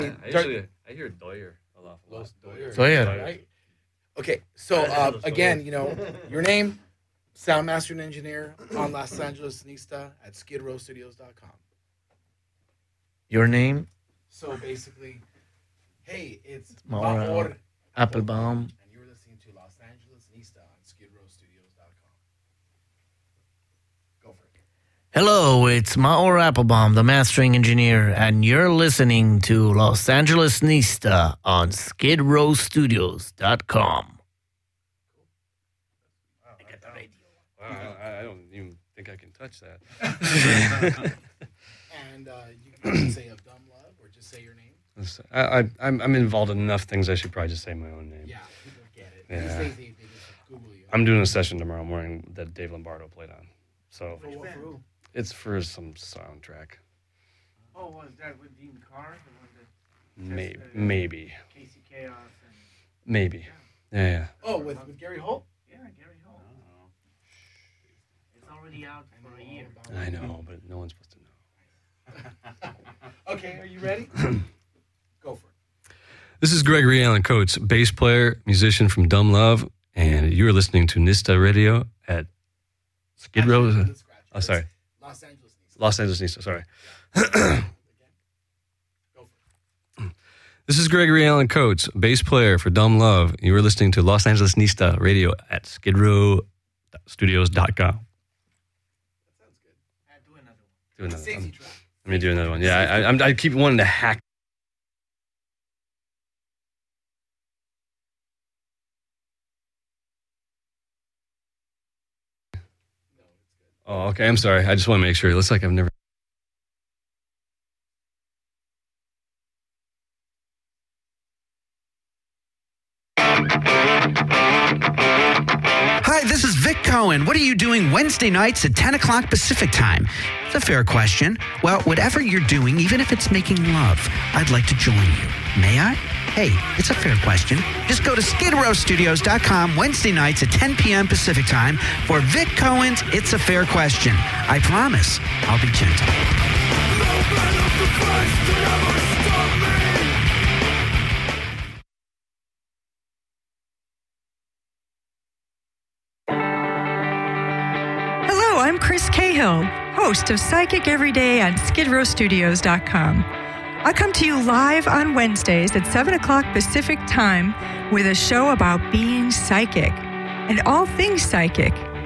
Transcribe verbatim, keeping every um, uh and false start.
I usually I hear Doyer a lot. Los Doyer. Doyer. Right? Okay, so uh, again, you know, your name, sound master and engineer on Los Angeles Nista at skid row studios dot com. Your name? So basically, hey, it's Maura Maor Applebaum. and you're listening to Los Angeles Nista on skid row studios dot com. Go for it. Hello, it's Maor Applebaum, the mastering engineer, and you're listening to Los Angeles Nista on skid row studios dot com. Wow, I, I don't even think I can touch that. And uh, you can say of dumb love or just say your name. I, I, I'm, I'm involved in enough things. I should probably just say my own name. Yeah, people get it. Yeah. These days they, they just Google you. I'm doing a session tomorrow morning that Dave Lombardo played on. So For what, for who? it's for some soundtrack. Oh, was that with Dean Carr? The one that Maybe, uh, maybe, Casey Chaos and maybe. Yeah, yeah. Oh, with, with Gary Holt? yeah, Gary Hall. It's already out for a year. I know, but no one's supposed to know. Okay, are you ready? Go for it. This is Gregory Allen Coates, bass player, musician from Dumb Love, and you're listening to Nista Radio at Skid Row. Actually, scratch. Oh, sorry. Los Angeles Nista. Los Angeles Nista, sorry. Again. Go for it. This is Gregory Allen Coates, bass player for Dumb Love. You are listening to Los Angeles Nista Radio at skid row studios dot com. That sounds good. Uh, do another one. Do another Safety one. track. Let me do another one. Yeah, I, I, I'm- I keep wanting to hack. Oh, okay. I'm sorry. I just want to make sure. It looks like I've never. Hi, this is Vic Cohen. What are you doing Wednesday nights at ten o'clock Pacific time? It's a fair question. Well, whatever you're doing, even if it's making love, I'd like to join you. May I? Hey, it's a fair question. Just go to skid row studios dot com Wednesday nights at ten p.m. Pacific time for Vic Cohen's It's a Fair Question. I promise I'll be gentle. Hello, I'm Chris Cahill, host of Psychic Every Day on skid row studios dot com. I come to you live on Wednesdays at seven o'clock Pacific time with a show about being psychic and all things psychic.